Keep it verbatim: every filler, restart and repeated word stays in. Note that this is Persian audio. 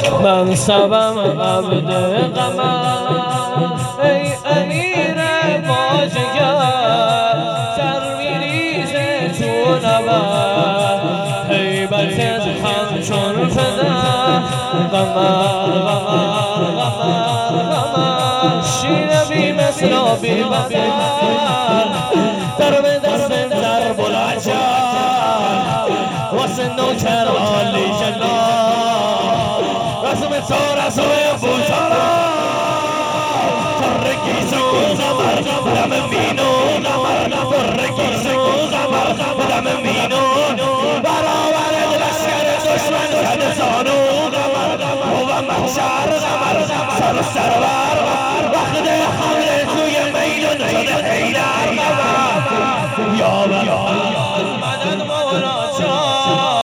من سبم عبد قمر ای امیر باجگر سر میریز تو نبر حیبتت همچون پدر قمر قمر قمر قمر شیر بی مثل و بی بدر در به دست در بلجر واسه نوکر عالی جلال رسم تو رسم بوتارا فرگیزو زمر دم مینون فرگیزو زمر دم مینون برابر لشکر دشمن زد زانو و محشر سر سرور وقت حمله توی میدون شده حیدر یا